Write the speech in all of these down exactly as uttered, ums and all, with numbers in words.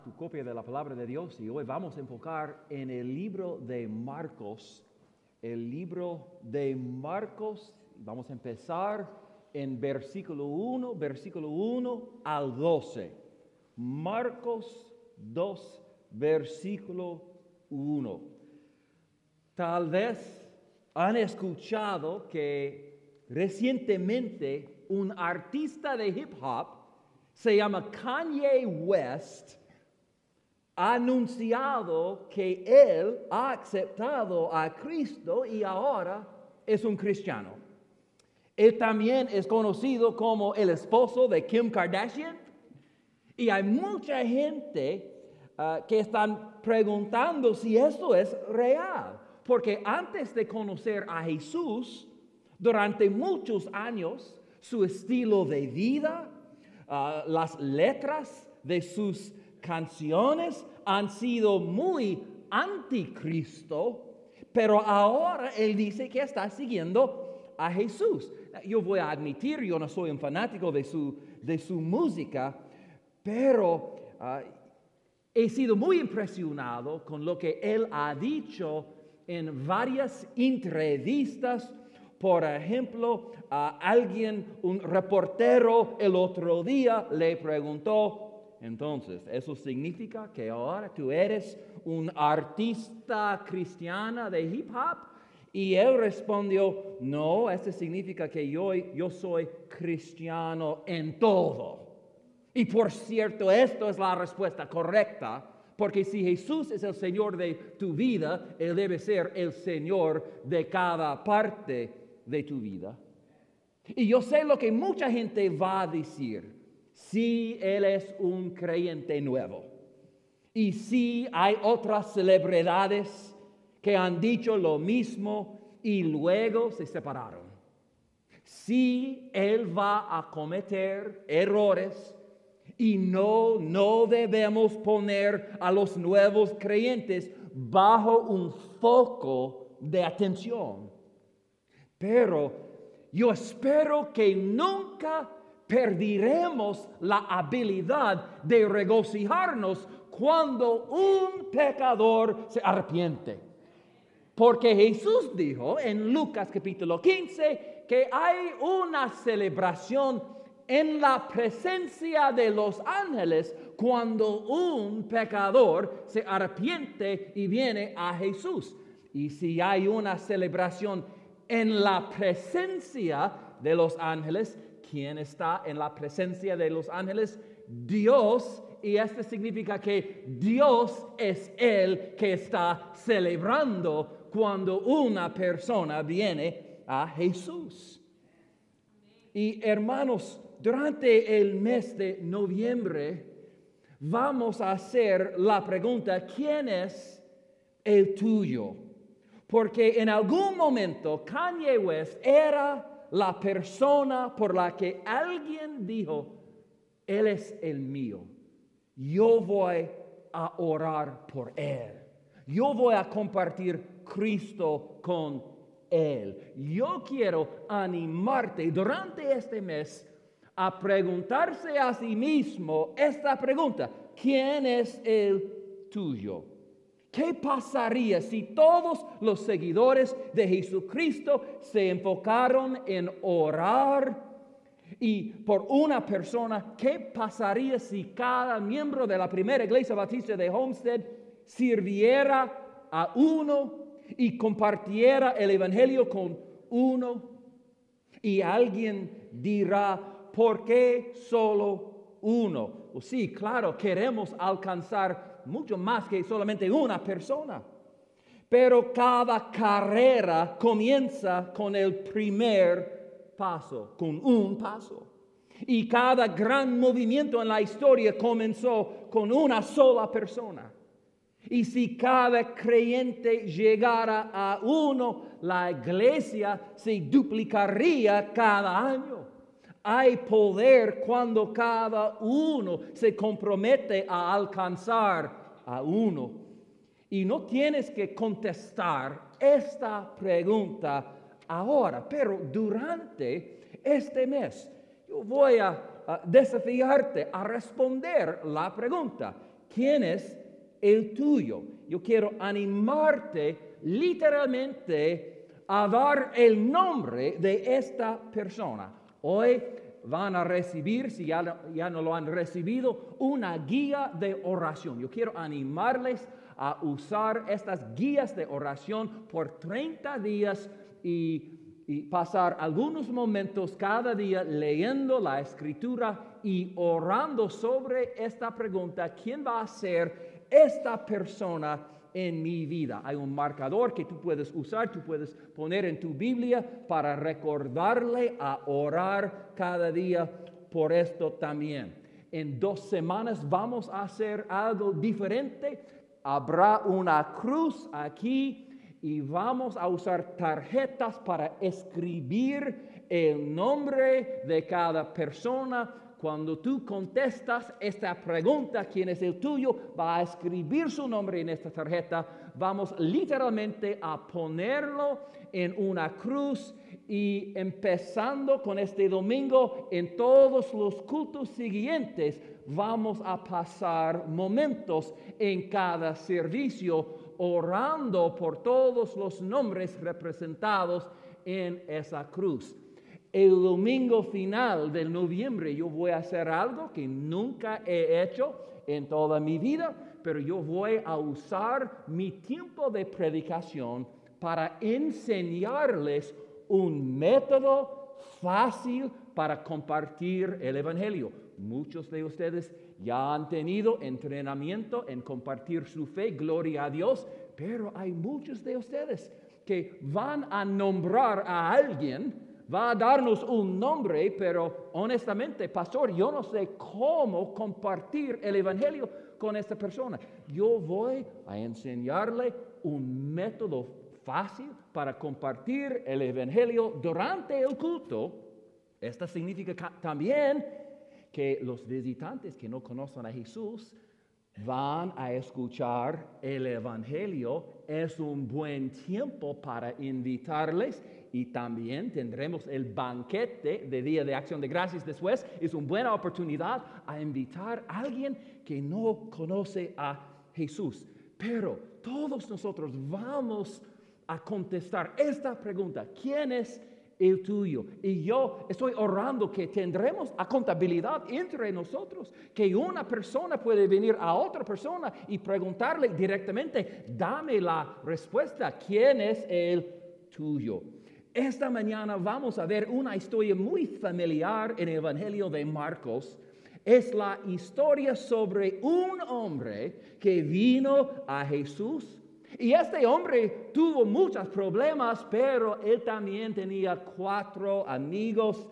Tu copia de la palabra de Dios y hoy vamos a enfocar en el libro de Marcos, el libro de Marcos. Vamos a empezar en versículo uno, versículo uno al doce. Marcos dos, versículo uno. Tal vez han escuchado que recientemente un artista de hip hop se llama Kanye West ha anunciado que él ha aceptado a Cristo y ahora es un cristiano. Él también es conocido como el esposo de Kim Kardashian. Y hay mucha gente uh, que están preguntando si esto es real. Porque antes de conocer a Jesús, durante muchos años, su estilo de vida, uh, las letras de sus canciones han sido muy anticristo, pero ahora él dice que está siguiendo a Jesús. Yo voy a admitir, yo no soy un fanático de su, de su música, pero uh, he sido muy impresionado con lo que él ha dicho en varias entrevistas. Por ejemplo, a alguien, un reportero el otro día le preguntó: entonces, ¿eso significa que ahora tú eres un artista cristiana de hip hop? Y él respondió: no, eso significa que yo, yo soy cristiano en todo. Y por cierto, esto es la respuesta correcta, porque si Jesús es el Señor de tu vida, Él debe ser el Señor de cada parte de tu vida. Y yo sé lo que mucha gente va a decir. Sí, él es un creyente nuevo. Y sí, hay otras celebridades que han dicho lo mismo y luego se separaron. Sí, él va a cometer errores y no, no debemos poner a los nuevos creyentes bajo un foco de atención. Pero yo espero que nunca perderemos la habilidad de regocijarnos cuando un pecador se arrepiente. Porque Jesús dijo en Lucas capítulo quince que hay una celebración en la presencia de los ángeles cuando un pecador se arrepiente y viene a Jesús. Y si hay una celebración en la presencia de los ángeles, ¿quién está en la presencia de los ángeles? Dios. Y esto significa que Dios es el que está celebrando cuando una persona viene a Jesús. Y hermanos, durante el mes de noviembre vamos a hacer la pregunta: ¿quién es el tuyo? Porque en algún momento Kanye West era la persona por la que alguien dijo: él es el mío. Yo voy a orar por él. Yo voy a compartir Cristo con él. Yo quiero animarte durante este mes a preguntarse a sí mismo esta pregunta: ¿quién es el tuyo? ¿Qué pasaría si todos los seguidores de Jesucristo se enfocaron en orar y por una persona? ¿Qué pasaría si cada miembro de la primera iglesia bautista de Homestead sirviera a uno y compartiera el evangelio con uno? Y alguien dirá: ¿por qué solo uno? Pues sí, claro, queremos alcanzar mucho más que solamente una persona. Pero cada carrera comienza con el primer paso, con un paso. Y cada gran movimiento en la historia comenzó con una sola persona. Y si cada creyente llegara a uno, la iglesia se duplicaría cada año. Hay poder cuando cada uno se compromete a alcanzar a uno. Y no tienes que contestar esta pregunta ahora, pero durante este mes yo voy a, a desafiarte a responder la pregunta: ¿quién es el tuyo? Yo quiero animarte literalmente a dar el nombre de esta persona. Hoy van a recibir, si ya, ya no lo han recibido, una guía de oración. Yo quiero animarles a usar estas guías de oración por treinta días y y pasar algunos momentos cada día leyendo la Escritura y orando sobre esta pregunta: ¿quién va a ser esta persona en mi vida? Hay un marcador que tú puedes usar, tú puedes poner en tu Biblia para recordarle a orar cada día por esto también. En dos semanas vamos a hacer algo diferente. Habrá una cruz aquí y vamos a usar tarjetas para escribir el nombre de cada persona. Cuando tú contestas esta pregunta, ¿quién es el tuyo?, va a escribir su nombre en esta tarjeta. Vamos literalmente a ponerlo en una cruz y empezando con este domingo, en todos los cultos siguientes, vamos a pasar momentos en cada servicio orando por todos los nombres representados en esa cruz. El domingo final del noviembre yo voy a hacer algo que nunca he hecho en toda mi vida, pero yo voy a usar mi tiempo de predicación para enseñarles un método fácil para compartir el Evangelio. Muchos de ustedes ya han tenido entrenamiento en compartir su fe, gloria a Dios, pero hay muchos de ustedes que van a nombrar a alguien, va a darnos un nombre, pero honestamente, pastor, yo no sé cómo compartir el Evangelio con esta persona. Yo voy a enseñarle un método fácil para compartir el Evangelio durante el culto. Esto significa también que los visitantes que no conocen a Jesús van a escuchar el Evangelio. Es un buen tiempo para invitarles y también tendremos el banquete de Día de Acción de Gracias después. Es una buena oportunidad a invitar a alguien que no conoce a Jesús. Pero todos nosotros vamos a contestar esta pregunta: ¿quién es el tuyo? Y yo estoy orando que tendremos accountabilidad entre nosotros, que una persona puede venir a otra persona y preguntarle directamente: dame la respuesta, ¿quién es el tuyo? Esta mañana vamos a ver una historia muy familiar en el Evangelio de Marcos. Es la historia sobre un hombre que vino a Jesús. Y este hombre tuvo muchos problemas, pero él también tenía cuatro amigos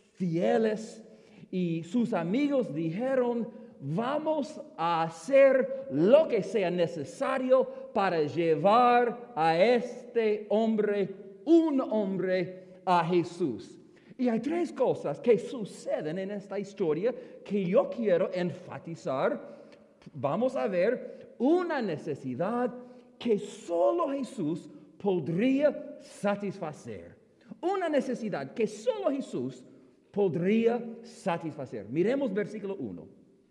fieles. Y sus amigos dijeron: vamos a hacer lo que sea necesario para llevar a este hombre, un hombre, a Jesús. Y hay tres cosas que suceden en esta historia que yo quiero enfatizar. Vamos a ver una necesidad que solo Jesús podría satisfacer. Una necesidad que solo Jesús podría satisfacer. Miremos versículo uno.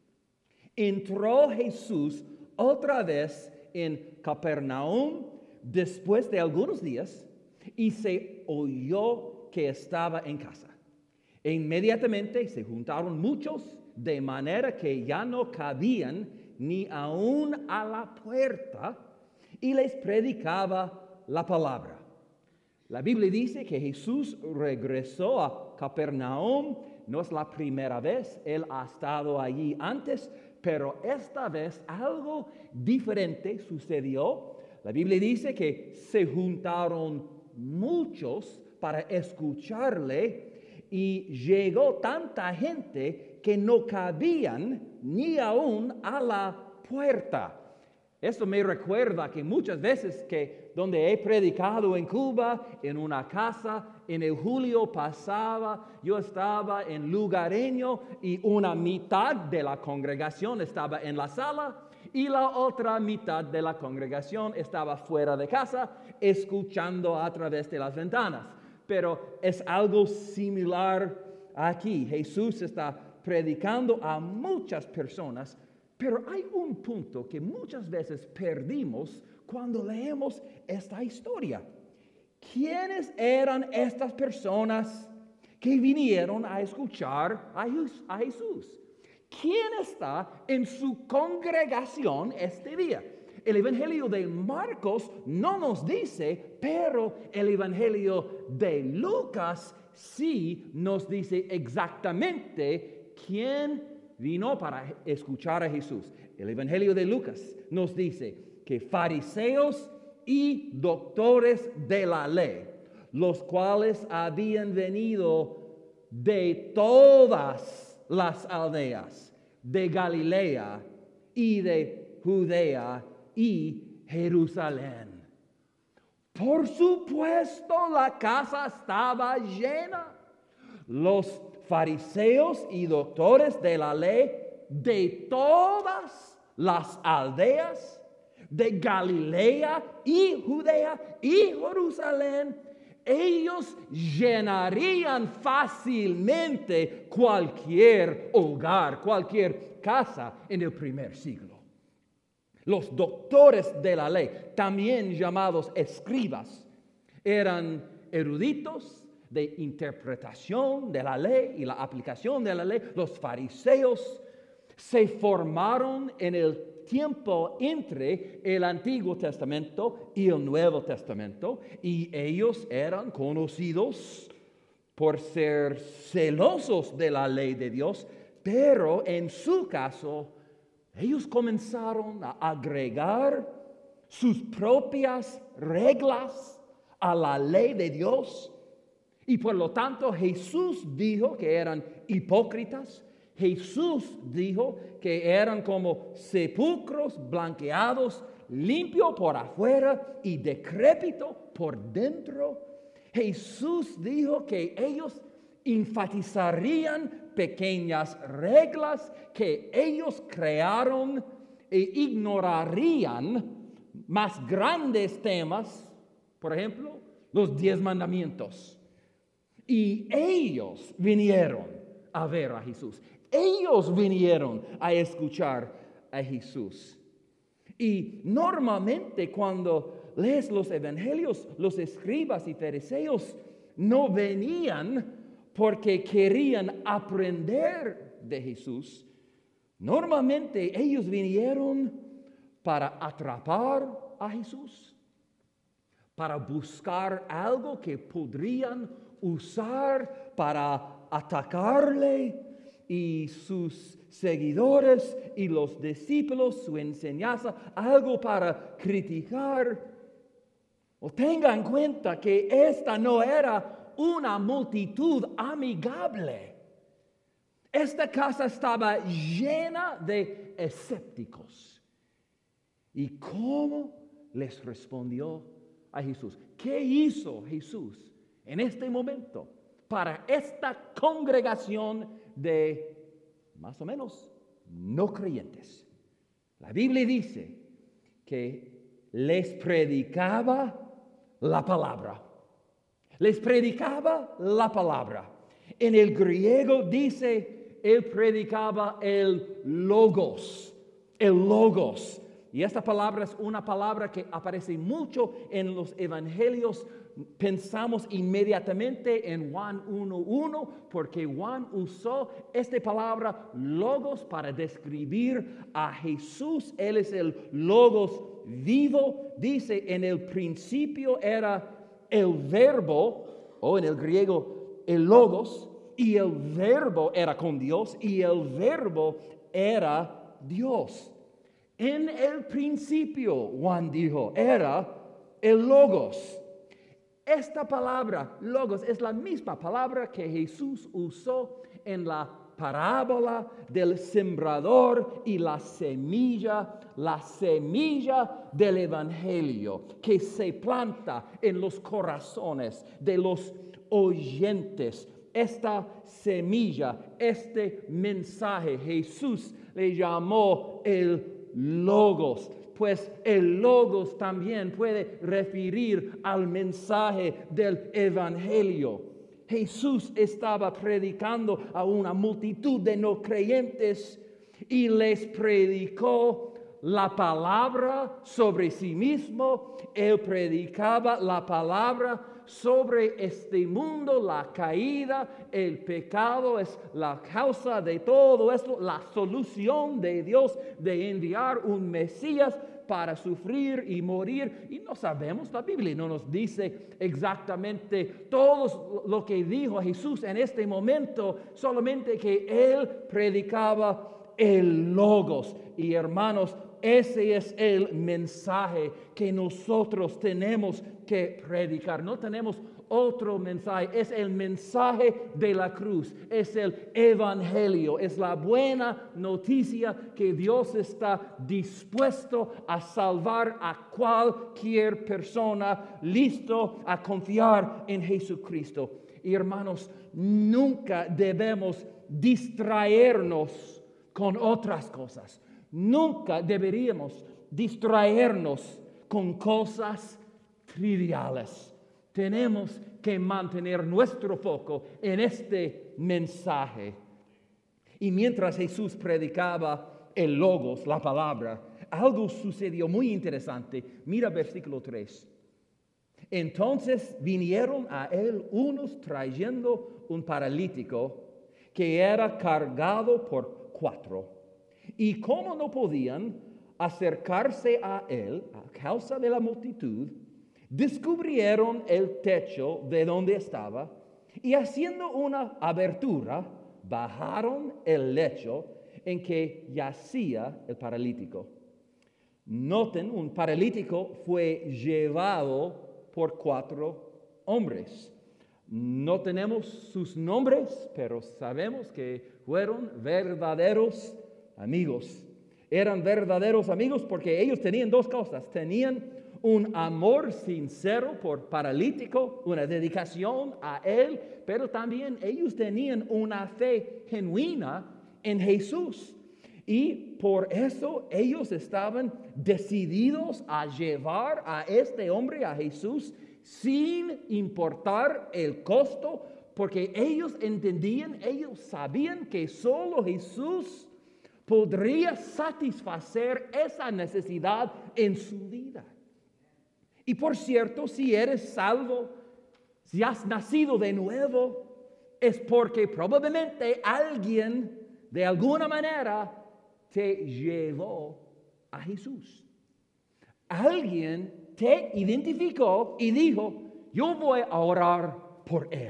Entró Jesús otra vez en Capernaum después de algunos días y se oyó que estaba en casa. E inmediatamente se juntaron muchos, de manera que ya no cabían ni aún a la puerta, y les predicaba la palabra. La Biblia dice que Jesús regresó a Capernaum. No es la primera vez, él ha estado allí antes, pero esta vez algo diferente sucedió. La Biblia dice que se juntaron muchos para escucharle y llegó tanta gente que no cabían ni aún a la puerta. Esto me recuerda que muchas veces que donde he predicado en Cuba, en una casa, en el julio pasaba, yo estaba en Lugareño y una mitad de la congregación estaba en la sala y la otra mitad de la congregación estaba fuera de casa, escuchando a través de las ventanas. Pero es algo similar aquí. Jesús está predicando a muchas personas, Pero hay un punto que muchas veces perdimos cuando leemos esta historia. ¿Quiénes eran estas personas que vinieron a escuchar a Jesús? ¿Quién está en su congregación este día? El Evangelio de Marcos no nos dice, pero el Evangelio de Lucas sí nos dice exactamente quién vino para escuchar a Jesús. El Evangelio de Lucas nos dice que fariseos y doctores de la ley, los cuales habían venido de todas las aldeas de Galilea y de Judea y Jerusalén. Por supuesto, la casa estaba llena. Los fariseos y doctores de la ley de todas las aldeas de Galilea y Judea y Jerusalén, ellos llenarían fácilmente cualquier hogar, cualquier casa en el primer siglo. Los doctores de la ley, también llamados escribas, eran eruditos de interpretación de la ley y la aplicación de la ley. Los fariseos se formaron en el tiempo entre el Antiguo Testamento y el Nuevo Testamento, y ellos eran conocidos por ser celosos de la ley de Dios, pero en su caso, ellos comenzaron a agregar sus propias reglas a la ley de Dios, y por lo tanto Jesús dijo que eran hipócritas. Jesús dijo que eran como sepulcros blanqueados, limpio por afuera y decrépito por dentro. Jesús dijo que ellos enfatizarían pequeñas reglas que ellos crearon e ignorarían más grandes temas, por ejemplo, los diez mandamientos. Y ellos vinieron a ver a Jesús. Ellos vinieron a escuchar a Jesús. Y normalmente cuando lees los evangelios, los escribas y fariseos no venían porque querían aprender de Jesús. Normalmente ellos vinieron para atrapar a Jesús, para buscar algo que podrían usar para atacarle y sus seguidores y los discípulos, su enseñanza, algo para criticar. O tengan en cuenta que esta no era una multitud amigable. Esta casa estaba llena de escépticos. ¿Y cómo les respondió a Jesús? ¿Qué hizo Jesús en este momento para esta congregación de más o menos no creyentes? La Biblia dice que les predicaba la palabra. Les predicaba la palabra. En el griego dice, él predicaba el logos, el logos. Y esta palabra es una palabra que aparece mucho en los evangelios. Pensamos inmediatamente en Juan uno uno, porque Juan usó esta palabra logos para describir a Jesús. Él es el logos vivo. Dice, en el principio era el verbo, o en el griego el logos, y el verbo era con Dios, y el verbo era Dios. En el principio, Juan dijo, era el logos. Esta palabra, logos, es la misma palabra que Jesús usó en la parábola del sembrador y la semilla, la semilla del evangelio que se planta en los corazones de los oyentes. Esta semilla, este mensaje, Jesús le llamó el logos. Pues el logos también puede referir al mensaje del evangelio. Jesús estaba predicando a una multitud de no creyentes y les predicó la palabra sobre sí mismo. Él predicaba la palabra sobre este mundo, la caída, el pecado es la causa de todo esto, la solución de Dios de enviar un Mesías para sufrir y morir. Y no sabemos, la Biblia no nos dice exactamente todo lo que dijo Jesús en este momento, solamente que Él predicaba el Logos. Y hermanos, ese es el mensaje que nosotros tenemos que predicar. No tenemos otro mensaje. Es el mensaje de la cruz. Es el evangelio. Es la buena noticia que Dios está dispuesto a salvar a cualquier persona listo a confiar en Jesucristo. Y hermanos, nunca debemos distraernos con otras cosas. Nunca deberíamos distraernos con cosas triviales. Tenemos que mantener nuestro foco en este mensaje. Y mientras Jesús predicaba el Logos, la palabra, algo sucedió muy interesante. Mira versículo tres. Entonces vinieron a él unos trayendo un paralítico que era cargado por cuatro. Y como no podían acercarse a él a causa de la multitud, descubrieron el techo de donde estaba y haciendo una abertura, bajaron el lecho en que yacía el paralítico. Noten, un paralítico fue llevado por cuatro hombres. No tenemos sus nombres, pero sabemos que fueron verdaderos amigos. Eran verdaderos amigos porque ellos tenían dos cosas. Tenían un amor sincero por paralítico, una dedicación a él, pero también ellos tenían una fe genuina en Jesús. Y por eso ellos estaban decididos a llevar a este hombre, a Jesús, sin importar el costo, porque ellos entendían, ellos sabían que solo Jesús podría satisfacer esa necesidad en su vida. Y por cierto, si eres salvo, si has nacido de nuevo, es porque probablemente alguien de alguna manera te llevó a Jesús. Alguien te identificó y dijo, yo voy a orar por él.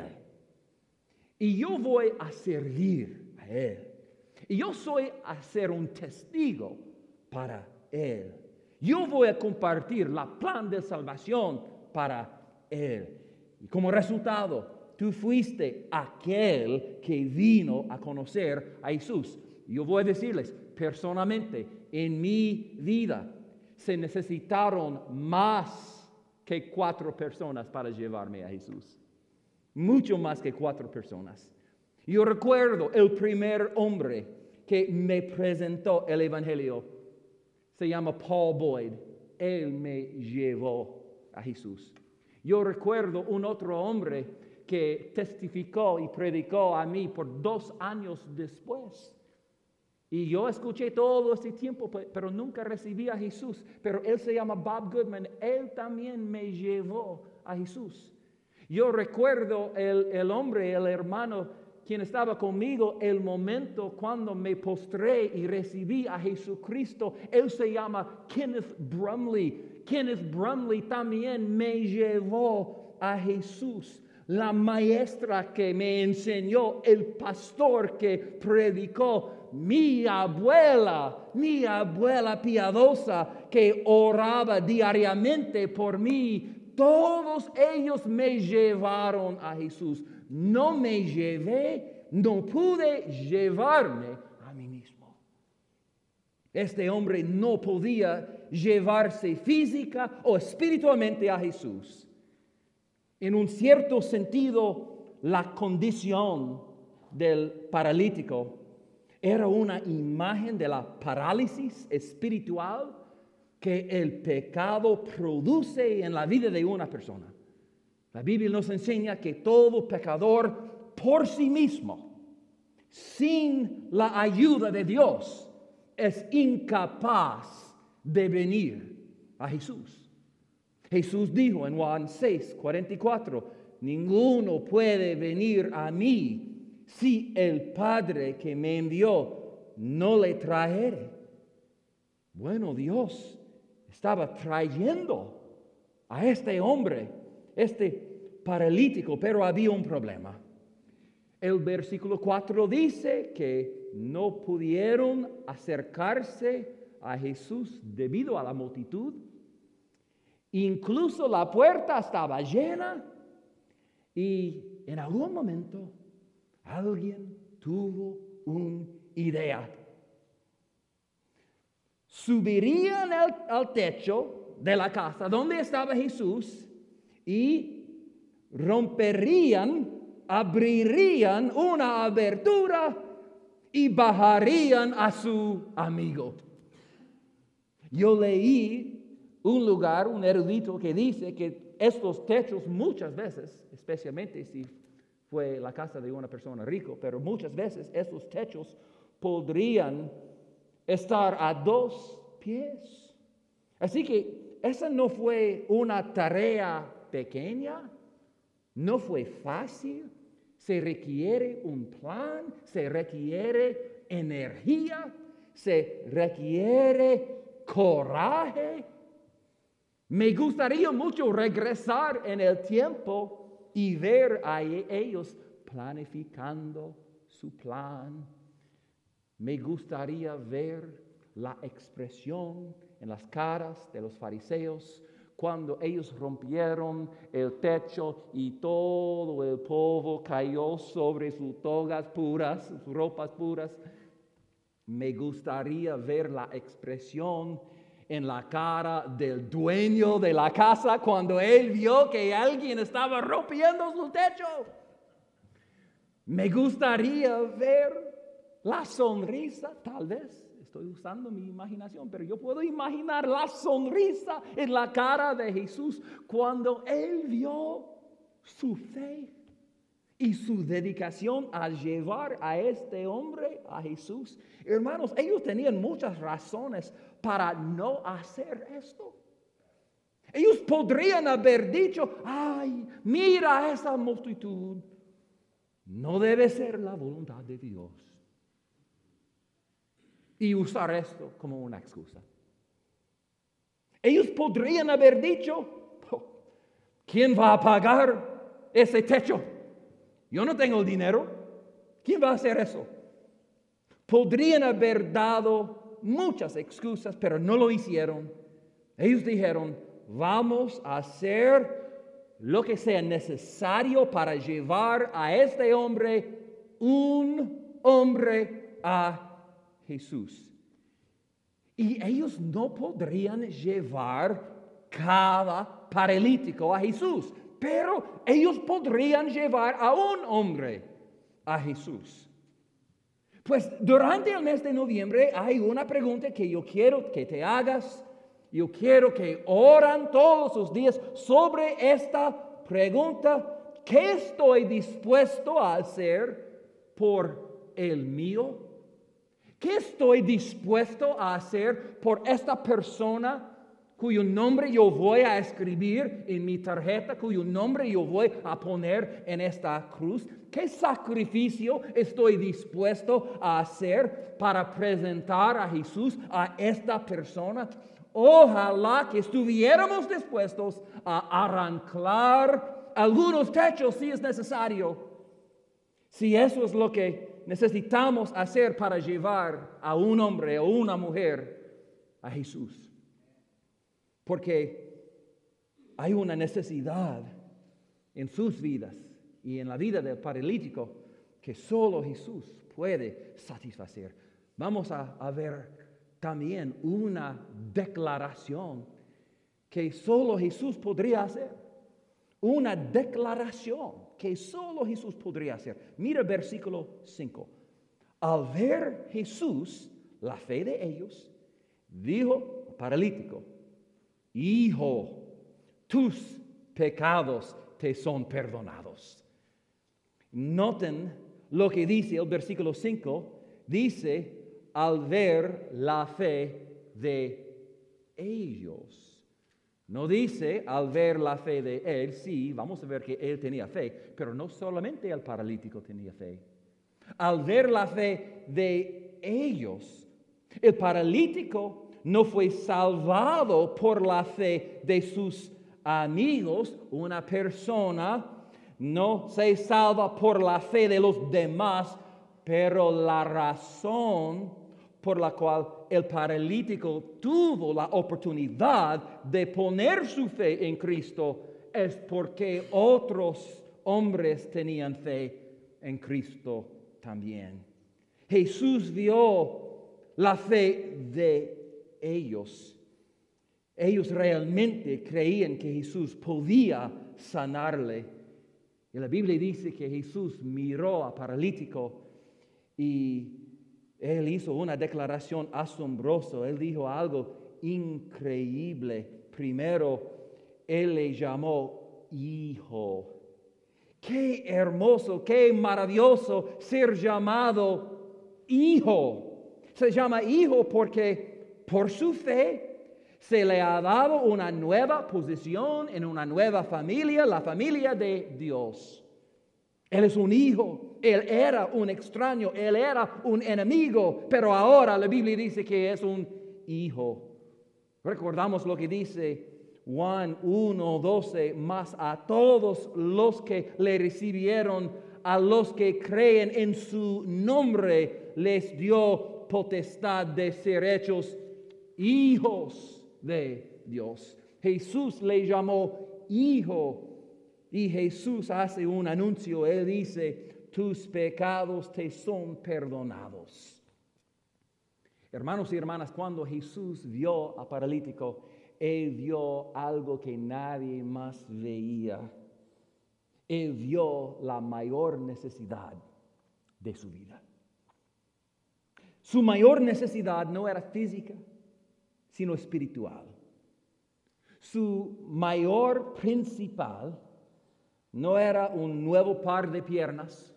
Y yo voy a servir a él. Y yo soy a ser un testigo para él. Yo voy a compartir la plan de salvación para él. Y como resultado, tú fuiste aquel que vino a conocer a Jesús. Yo voy a decirles, personalmente, en mi vida, se necesitaron más que cuatro personas para llevarme a Jesús. Mucho más que cuatro personas. Yo recuerdo el primer hombre que me presentó el Evangelio. Se llama Paul Boyd. Él me llevó a Jesús. Yo recuerdo un otro hombre que testificó y predicó a mí por dos años después. Y yo escuché todo ese tiempo, pero nunca recibí a Jesús. Pero él se llama Bob Goodman. Él también me llevó a Jesús. Yo recuerdo el, el hombre, el hermano, quien estaba conmigo el momento cuando me postré y recibí a Jesucristo. Él se llama Kenneth Brumley. Kenneth Brumley también me llevó a Jesús. La maestra que me enseñó, el pastor que predicó, mi abuela, mi abuela piadosa que oraba diariamente por mí. Todos ellos me llevaron a Jesús. No me llevé, no pude llevarme a mí mismo. Este hombre no podía llevarse física o espiritualmente a Jesús. En un cierto sentido, la condición del paralítico era una imagen de la parálisis espiritual que el pecado produce en la vida de una persona. La Biblia nos enseña que todo pecador por sí mismo, sin la ayuda de Dios, es incapaz de venir a Jesús. Jesús dijo en Juan seis, cuarenta y cuatro, ninguno puede venir a mí si el Padre que me envió no le trajere. Bueno, Dios estaba trayendo a este hombre, este paralítico, pero había un problema. El versículo cuatro dice que no pudieron acercarse a Jesús debido a la multitud. Incluso la puerta estaba llena y en algún momento alguien tuvo una idea. Subirían al, al techo de la casa donde estaba Jesús y romperían, abrirían una abertura y bajarían a su amigo. Yo leí un lugar, un erudito que dice que estos techos muchas veces, especialmente si fue la casa de una persona rica, pero muchas veces estos techos podrían estar a dos pies. Así que esa no fue una tarea pequeña, no fue fácil. Se requiere un plan, se requiere energía, se requiere coraje. Me gustaría mucho regresar en el tiempo y ver a ellos planificando su plan. Me gustaría ver la expresión en las caras de los fariseos cuando ellos rompieron el techo y todo el polvo cayó sobre sus togas puras, sus ropas puras. Me gustaría ver la expresión en la cara del dueño de la casa cuando él vio que alguien estaba rompiendo su techo. Me gustaría ver la sonrisa, tal vez. Estoy usando mi imaginación, pero yo puedo imaginar la sonrisa en la cara de Jesús cuando él vio su fe y su dedicación a llevar a este hombre a Jesús. Hermanos, ellos tenían muchas razones para no hacer esto. Ellos podrían haber dicho, ay, mira a esa multitud. No debe ser la voluntad de Dios. Y usar esto como una excusa. Ellos podrían haber dicho, oh, ¿quién va a pagar ese techo? Yo no tengo el dinero. ¿Quién va a hacer eso? Podrían haber dado muchas excusas, pero no lo hicieron. Ellos dijeron, vamos a hacer lo que sea necesario para llevar a este hombre, un hombre a Jesús. Y ellos no podrían llevar cada paralítico a Jesús, pero ellos podrían llevar a un hombre a Jesús. Pues durante el mes de noviembre hay una pregunta que yo quiero que te hagas. Yo quiero que oran todos los días sobre esta pregunta. ¿Qué estoy dispuesto a hacer por el mío? ¿Qué estoy dispuesto a hacer por esta persona cuyo nombre yo voy a escribir en mi tarjeta, cuyo nombre yo voy a poner en esta cruz? ¿Qué sacrificio estoy dispuesto a hacer para presentar a Jesús a esta persona? Ojalá que estuviéramos dispuestos a arrancar algunos techos si es necesario. Si eso es lo que necesitamos hacer para llevar a un hombre o una mujer a Jesús. Porque hay una necesidad en sus vidas y en la vida del paralítico que solo Jesús puede satisfacer. Vamos a, a ver también una declaración que solo Jesús podría hacer. Una declaración que solo Jesús podría hacer. Mira el versículo cinco. Al ver Jesús la fe de ellos, dijo al paralítico, hijo, tus pecados te son perdonados. Noten lo que dice el versículo cinco. Dice, al ver la fe de ellos. No dice al ver la fe de él, sí, vamos a ver que él tenía fe, pero no solamente el paralítico tenía fe. Al ver la fe de ellos, el paralítico no fue salvado por la fe de sus amigos. Una persona no se salva por la fe de los demás, pero la razón por la cual el paralítico tuvo la oportunidad de poner su fe en Cristo es porque otros hombres tenían fe en Cristo también. Jesús vio la fe de ellos. Ellos realmente creían que Jesús podía sanarle. Y la Biblia dice que Jesús miró al paralítico y él hizo una declaración asombrosa. Él dijo algo increíble. Primero, él le llamó hijo. Qué hermoso, qué maravilloso ser llamado hijo. Se llama hijo porque por su fe se le ha dado una nueva posición en una nueva familia, la familia de Dios. Él es un hijo, él era un extraño, él era un enemigo, pero ahora la Biblia dice que es un hijo. Recordamos lo que dice Juan uno doce, mas a todos los que le recibieron, a los que creen en su nombre, les dio potestad de ser hechos hijos de Dios. Jesús le llamó hijo. Y Jesús hace un anuncio. Él dice, tus pecados te son perdonados. Hermanos y hermanas, cuando Jesús vio al paralítico, Él vio algo que nadie más veía. Él vio la mayor necesidad de su vida. Su mayor necesidad no era física, sino espiritual. Su mayor principal no era un nuevo par de piernas.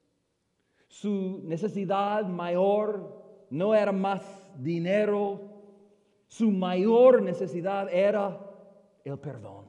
Su necesidad mayor no era más dinero. Su mayor necesidad era el perdón.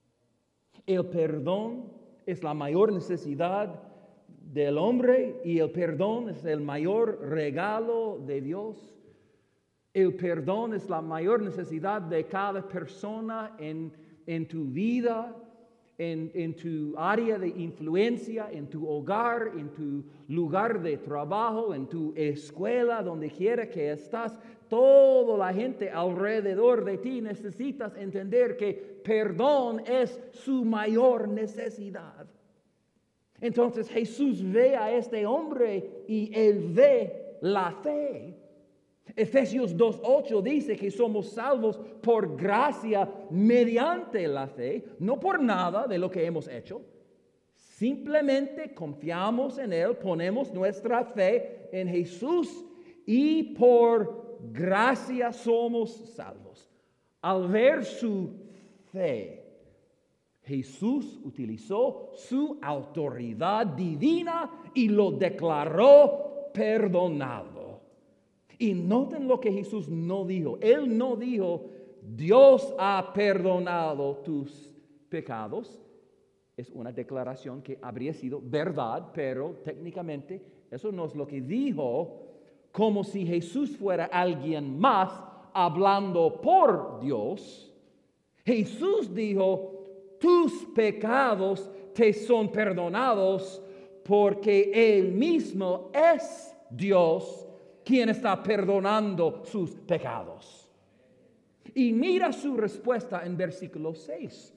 El perdón es la mayor necesidad del hombre y el perdón es el mayor regalo de Dios. El perdón es la mayor necesidad de cada persona en, en tu vida. En, en tu área de influencia, en tu hogar, en tu lugar de trabajo, en tu escuela, donde quiera que estás, toda la gente alrededor de ti necesitas entender que perdón es su mayor necesidad. Entonces Jesús ve a este hombre y él ve la fe. Efesios dos ocho dice que somos salvos por gracia mediante la fe, no por nada de lo que hemos hecho. Simplemente confiamos en Él, ponemos nuestra fe en Jesús y por gracia somos salvos. Al ver su fe, Jesús utilizó su autoridad divina y lo declaró perdonado. Y noten lo que Jesús no dijo. Él no dijo, Dios ha perdonado tus pecados. Es una declaración que habría sido verdad, pero técnicamente eso no es lo que dijo, como si Jesús fuera alguien más hablando por Dios. Jesús dijo, tus pecados te son perdonados porque Él mismo es Dios quien está perdonando sus pecados. Y mira su respuesta en versículo seis.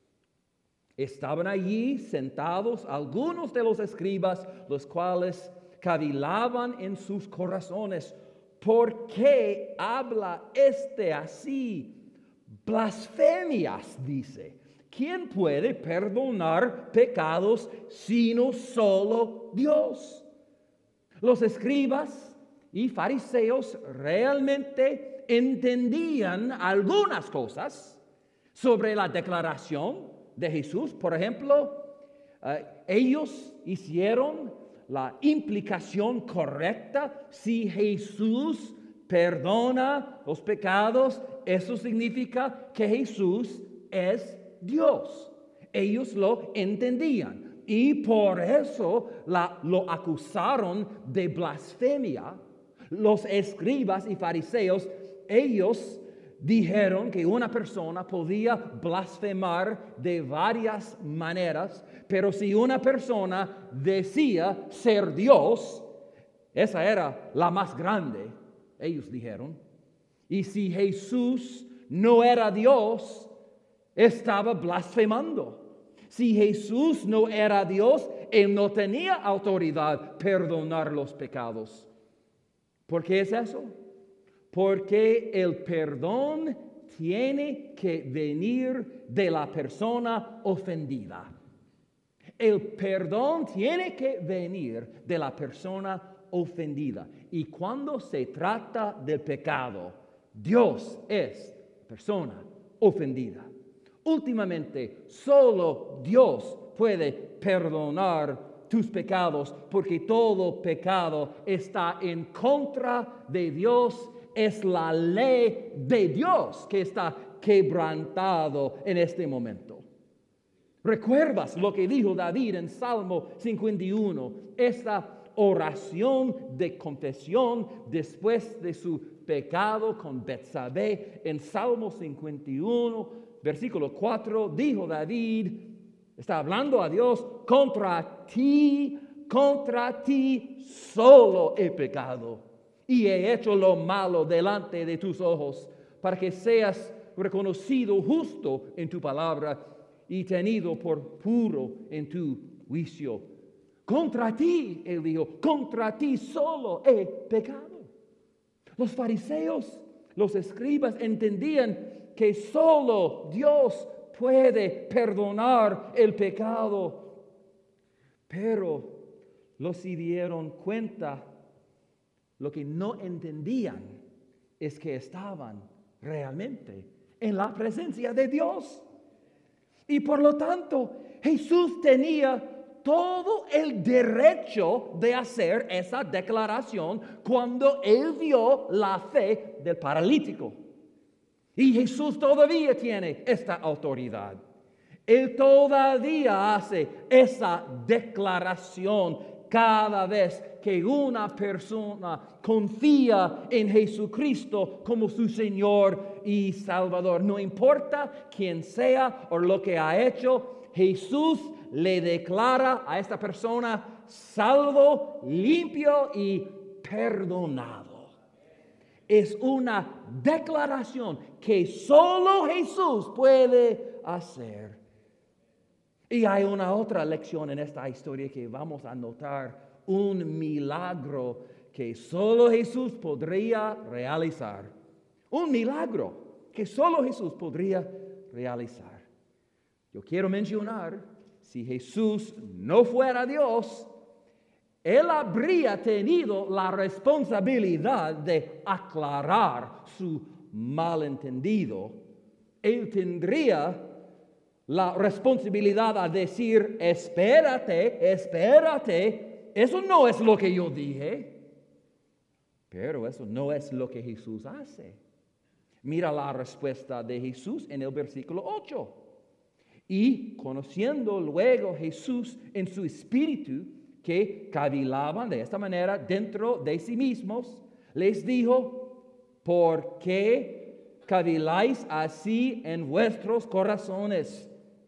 Estaban allí sentados algunos de los escribas, los cuales cavilaban en sus corazones. ¿Por qué habla este así? Blasfemias, dice. ¿Quién puede perdonar pecados sino solo Dios? Los escribas y fariseos realmente entendían algunas cosas sobre la declaración de Jesús. Por ejemplo, uh, ellos hicieron la implicación correcta. Si Jesús perdona los pecados, eso significa que Jesús es Dios. Ellos lo entendían y por eso la, lo acusaron de blasfemia. Los escribas y fariseos, ellos dijeron que una persona podía blasfemar de varias maneras, pero si una persona decía ser Dios, esa era la más grande, ellos dijeron. Y si Jesús no era Dios, estaba blasfemando. Si Jesús no era Dios, Él no tenía autoridad para perdonar los pecados. ¿Por qué es eso? Porque el perdón tiene que venir de la persona ofendida. El perdón tiene que venir de la persona ofendida. Y cuando se trata del pecado, Dios es persona ofendida. Últimamente, solo Dios puede perdonar tus pecados, porque todo pecado está en contra de Dios. Es la ley de Dios que está quebrantado en este momento. ¿Recuerdas lo que dijo David en Salmo cincuenta y uno? Esta oración de confesión después de su pecado con Betsabé. En Salmo cincuenta y uno, versículo cuatro, dijo David, está hablando a Dios: contra ti, contra ti solo he pecado y he hecho lo malo delante de tus ojos, para que seas reconocido justo en tu palabra y tenido por puro en tu juicio. Contra ti, él dijo, contra ti solo he pecado. Los fariseos, los escribas entendían que solo Dios puede perdonar el pecado, pero los se dieron cuenta. Lo que no entendían es que estaban realmente en la presencia de Dios. Y por lo tanto, Jesús tenía todo el derecho de hacer esa declaración cuando él vio la fe del paralítico. Y Jesús todavía tiene esta autoridad. Él todavía hace esa declaración cada vez que una persona confía en Jesucristo como su Señor y Salvador. No importa quién sea o lo que ha hecho, Jesús le declara a esta persona salvo, limpio y perdonado. Es una declaración que solo Jesús puede hacer. Y hay una otra lección en esta historia que vamos a notar, un milagro que solo Jesús podría realizar. Un milagro que solo Jesús podría realizar. Yo quiero mencionar, si Jesús no fuera Dios, Él habría tenido la responsabilidad de aclarar su malentendido. Él tendría la responsabilidad a decir, espérate, espérate, eso no es lo que yo dije. Pero eso no es lo que Jesús hace. Mira la respuesta de Jesús en el versículo ocho. Y conociendo luego Jesús en su espíritu que cavilaban de esta manera dentro de sí mismos, les dijo: ¿por qué caviláis así en vuestros corazones?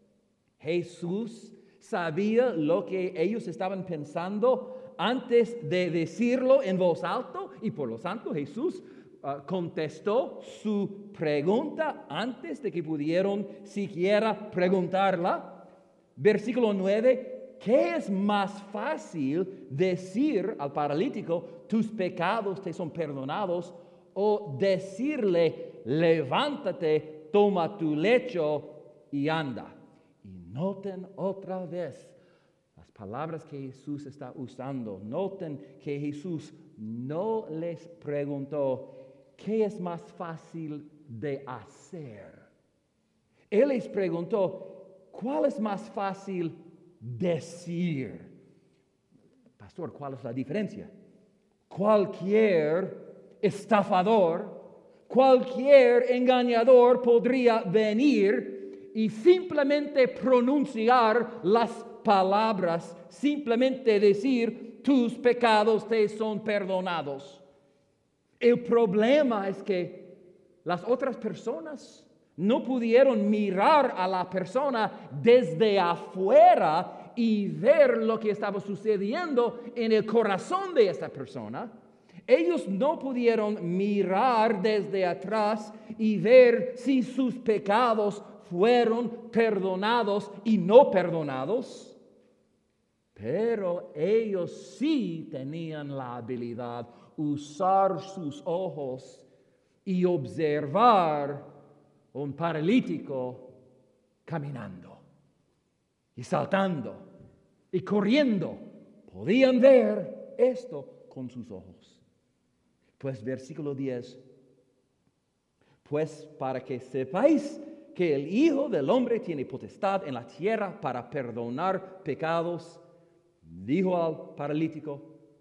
Jesús sabía lo que ellos estaban pensando antes de decirlo en voz alta, y por lo tanto Jesús uh, contestó su pregunta antes de que pudieron siquiera preguntarla. Versículo nueve, ¿qué es más fácil decir al paralítico, tus pecados te son perdonados, o decirle, levántate, toma tu lecho y anda? Y noten otra vez las palabras que Jesús está usando. Noten que Jesús no les preguntó, ¿qué es más fácil de hacer? Él les preguntó, ¿cuál es más fácil decir? Pastor, ¿cuál es la diferencia? Cualquier estafador, cualquier engañador podría venir y simplemente pronunciar las palabras, simplemente decir, tus pecados te son perdonados. El problema es que las otras personas no pudieron mirar a la persona desde afuera y ver lo que estaba sucediendo en el corazón de esta persona. Ellos no pudieron mirar desde atrás y ver si sus pecados fueron perdonados y no perdonados. Pero ellos sí tenían la habilidad de usar sus ojos y observar un paralítico caminando y saltando y corriendo. Podían ver esto con sus ojos. Pues versículo diez. Pues para que sepáis que el Hijo del Hombre tiene potestad en la tierra para perdonar pecados, dijo al paralítico,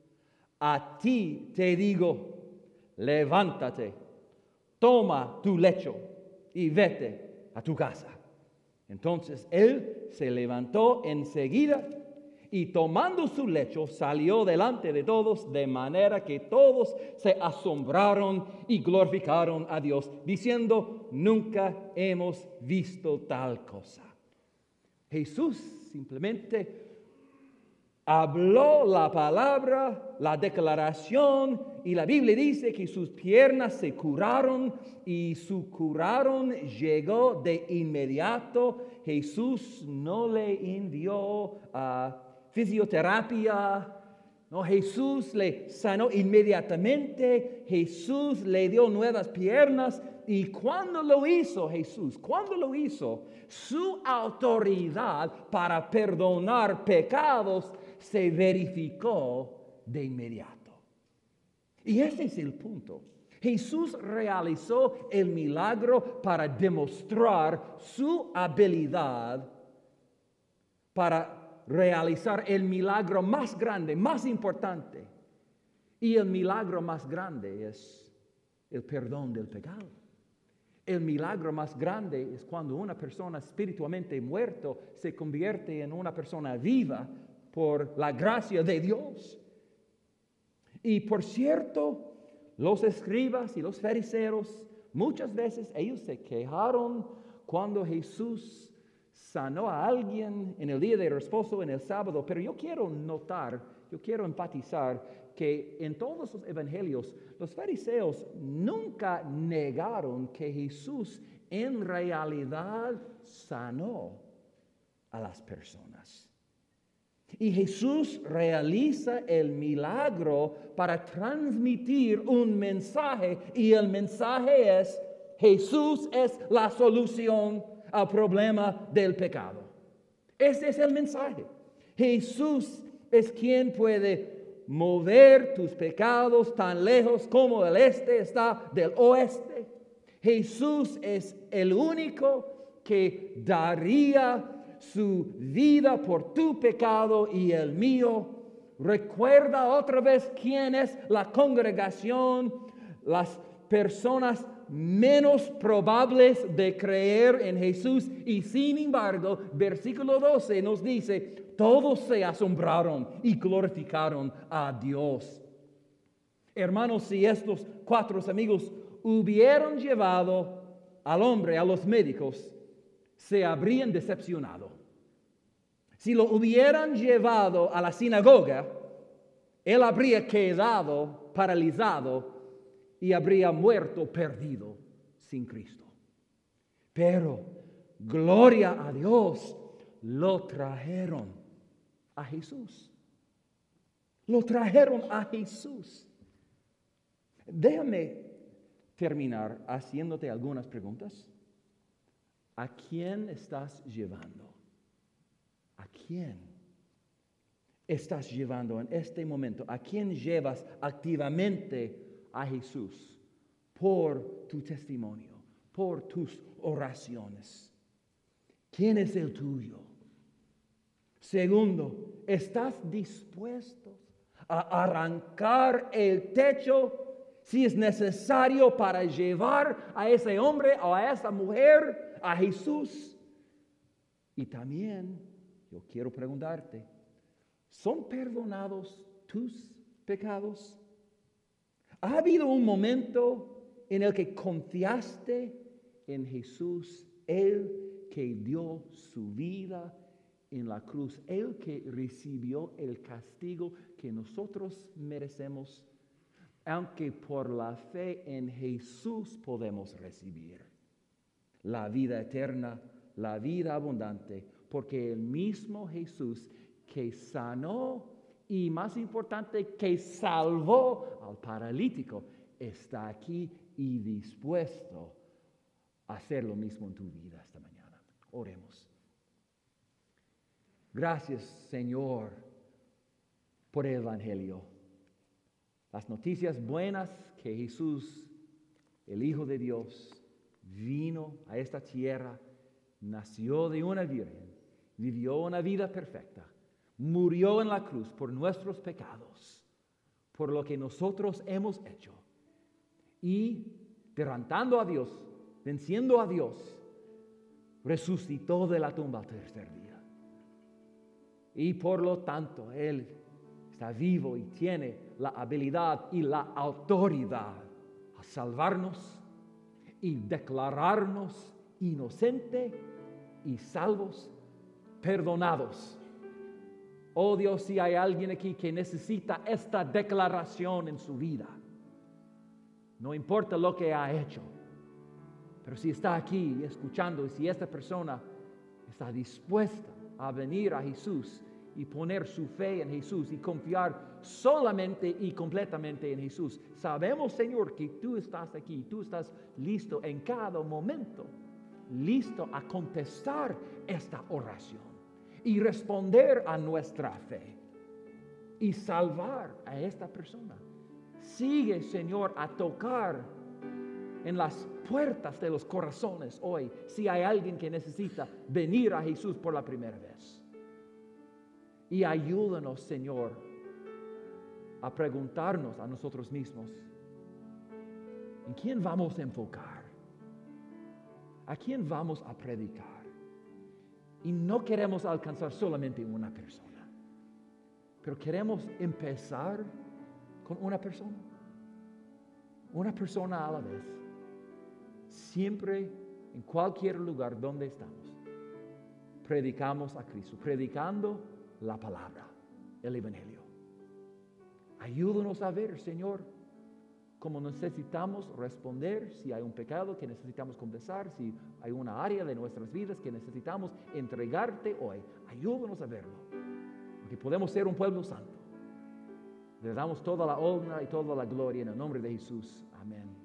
a ti te digo, levántate, toma tu lecho y vete a tu casa. Entonces él se levantó enseguida y tomando su lecho salió delante de todos, de manera que todos se asombraron y glorificaron a Dios, diciendo, nunca hemos visto tal cosa. Jesús simplemente habló la palabra, la declaración, y la Biblia dice que sus piernas se curaron y su curaron llegó de inmediato. Jesús no le envió a fisioterapia, no, Jesús le sanó inmediatamente, Jesús le dio nuevas piernas. Y cuando lo hizo Jesús, cuando lo hizo, su autoridad para perdonar pecados se verificó de inmediato. Y ese es el punto. Jesús realizó el milagro para demostrar su habilidad para realizar el milagro más grande, más importante. Y el milagro más grande es el perdón del pecado. El milagro más grande es cuando una persona espiritualmente muerta se convierte en una persona viva por la gracia de Dios. Y por cierto, los escribas y los fariseos, muchas veces ellos se quejaron cuando Jesús sanó a alguien en el día de reposo, en el sábado. Pero yo quiero notar, yo quiero enfatizar que en todos los evangelios, los fariseos nunca negaron que Jesús en realidad sanó a las personas. Y Jesús realiza el milagro para transmitir un mensaje, y el mensaje es: Jesús es la solución al problema del pecado. Ese es el mensaje. Jesús es quien puede mover tus pecados tan lejos como el este está del oeste. Jesús es el único que daría su vida por tu pecado y el mío. Recuerda otra vez quién es la congregación, las personas menos probables de creer en Jesús, y sin embargo, versículo doce nos dice, todos se asombraron y glorificaron a Dios. Hermanos, si estos cuatro amigos hubieran llevado al hombre a los médicos, se habrían decepcionado. Si lo hubieran llevado a la sinagoga, él habría quedado paralizado y habría muerto perdido sin Cristo. Pero, gloria a Dios, lo trajeron a Jesús. Lo trajeron a Jesús. Déjame terminar haciéndote algunas preguntas. ¿A quién estás llevando? ¿A quién estás llevando en este momento? ¿A quién llevas activamente a Jesús por tu testimonio, por tus oraciones? ¿Quién es el tuyo? Segundo, ¿estás dispuesto a arrancar el techo si es necesario para llevar a ese hombre o a esa mujer a Jesús. Y también yo quiero preguntarte, ¿son perdonados tus pecados? ¿Ha habido un momento en el que confiaste en Jesús, el que dio su vida en la cruz, el que recibió el castigo que nosotros merecemos, aunque por la fe en Jesús podemos recibir la vida eterna, la vida abundante, porque el mismo Jesús que sanó y, más importante, que salvó al paralítico, está aquí y dispuesto a hacer lo mismo en tu vida esta mañana. Oremos. Gracias, Señor, por el Evangelio. Las noticias buenas que Jesús, el Hijo de Dios, vino a esta tierra, nació de una virgen, vivió una vida perfecta, murió en la cruz por nuestros pecados, por lo que nosotros hemos hecho, y derrotando a Dios, venciendo a Dios, resucitó de la tumba al tercer día. Y por lo tanto, Él está vivo y tiene la habilidad y la autoridad a salvarnos y declararnos inocentes y salvos, perdonados. Oh Dios, si hay alguien aquí que necesita esta declaración en su vida, no importa lo que ha hecho, pero si está aquí escuchando y si esta persona está dispuesta a venir a Jesús y poner su fe en Jesús y confiar solamente y completamente en Jesús. Sabemos, Señor, que tú estás aquí, tú estás listo en cada momento, listo a contestar esta oración y responder a nuestra fe y salvar a esta persona. Sigue, Señor, a tocar en las puertas de los corazones hoy, si hay alguien que necesita venir a Jesús por la primera vez. Y ayúdanos, Señor, a preguntarnos a nosotros mismos, ¿en quién vamos a enfocar? ¿A quién vamos a predicar? Y no queremos alcanzar solamente una persona, pero queremos empezar con una persona, una persona a la vez. Siempre, en cualquier lugar donde estamos, predicamos a Cristo, predicando la palabra, el Evangelio. Ayúdanos a ver, Señor, cómo necesitamos responder, si hay un pecado que necesitamos confesar, si hay una área de nuestras vidas que necesitamos entregarte hoy. Ayúdanos a verlo, porque podemos ser un pueblo santo. Le damos toda la honra y toda la gloria en el nombre de Jesús. Amén.